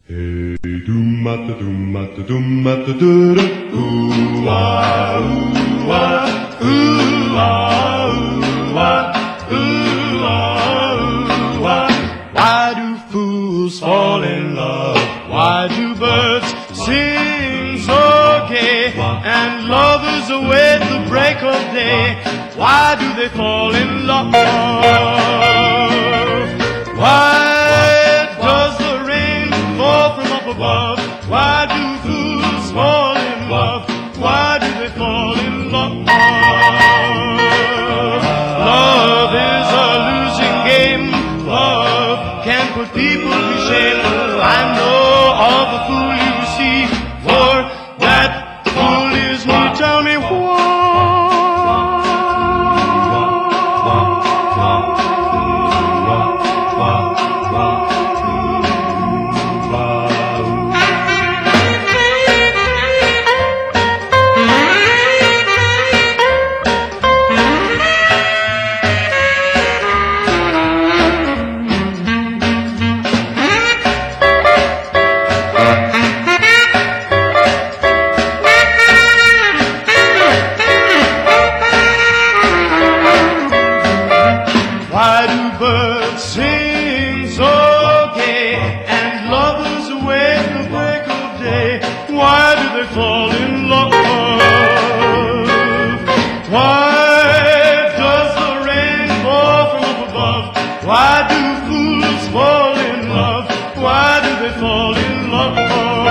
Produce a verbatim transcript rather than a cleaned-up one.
Hey, doom at the doom at the doom at the doo doo. Ooh ah, ooh ah, ooh ah, ooh ah, ooh ah, ooh ah. Why do fools fall in love? Why do birds sing so gay? And lovers await the break of day. Why do they fall in love? Why does the rain fall from up above? Why do fools fall in love? Why do they fall in love? Love is a losing game. Love can put people to shame. I know of a fool you see, for that fool is me. Tell me why. Why do birds sing so gay and lovers await the break of day? Why do they fall in love? Why does the rain fall from up above? Why do fools fall in love? Why do they fall in love?